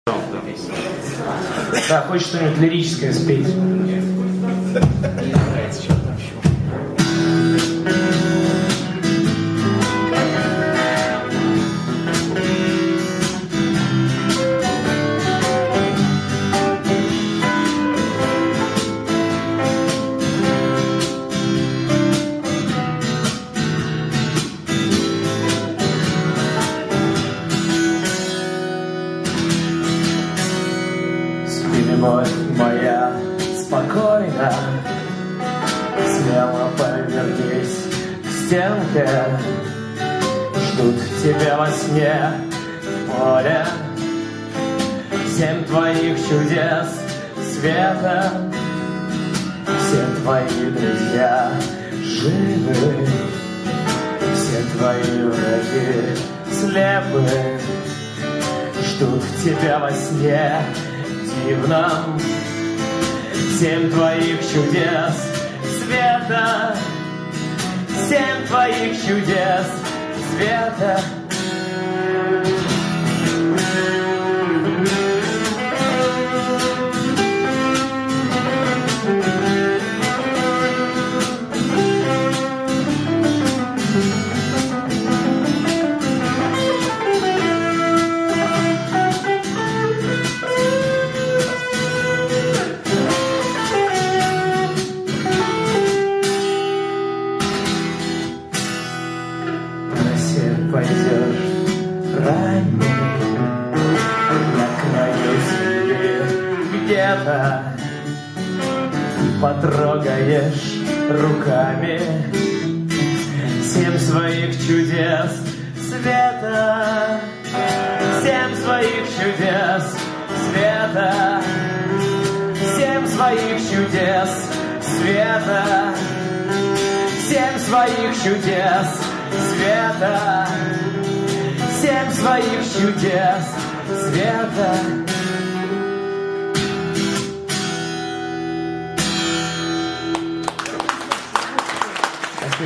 Да, хочешь что-нибудь лирическое спеть? Любовь моя спокойна, смело повернись к стенке. Ждут тебя во сне в поле 7 твоих чудес света. Все твои друзья живы, все твои враги слепы. Ждут тебя во сне дивном 7 твоих чудес света. 7 твоих чудес света. Пойдешь ранний на краю земли где-то, потрогаешь руками 7 своих чудес света. 7 своих чудес света. 7 своих чудес света. 7 своих чудес света. 7 своих чудес света.